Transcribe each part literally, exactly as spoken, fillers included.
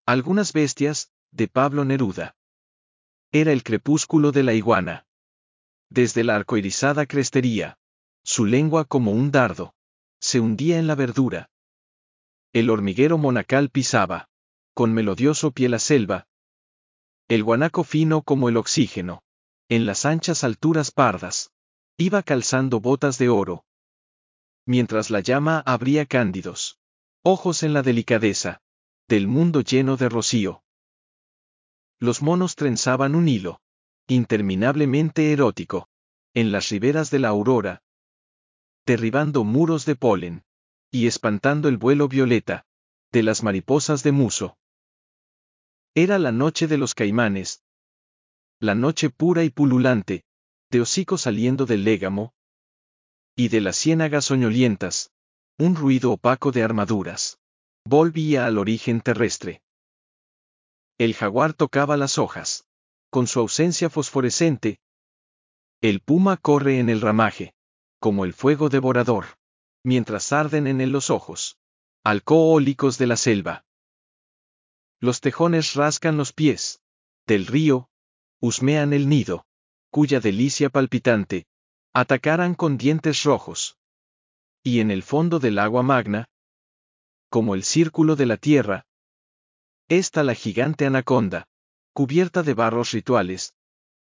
Algunas bestias, de Pablo Neruda. Era el crepúsculo de la iguana. Desde la arcoirizada crestería, su lengua como un dardo, se hundía en la verdura. El hormiguero monacal pisaba, con melodioso pie la selva. El guanaco fino como el oxígeno, en las anchas alturas pardas, iba calzando botas de oro. Mientras la llama abría cándidos ojos en la delicadeza del mundo lleno de rocío. Los monos trenzaban un hilo, interminablemente erótico, en las riberas de la aurora, derribando muros de polen, y espantando el vuelo violeta, de las mariposas de muso. Era la noche de los caimanes, la noche pura y pululante, de hocico saliendo del légamo, y de las ciénagas soñolientas, un ruido opaco de armaduras. Volvía al origen terrestre. El jaguar tocaba las hojas, con su ausencia fosforescente. El puma corre en el ramaje, como el fuego devorador, mientras arden en él los ojos alcohólicos de la selva. Los tejones rascan los pies del río, husmean el nido, cuya delicia palpitante atacaran con dientes rojos. Y en el fondo del agua magna, como el círculo de la tierra, está la gigante anaconda, cubierta de barros rituales,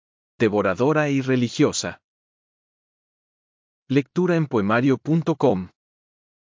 devoradora y religiosa. Lectura en poemario punto com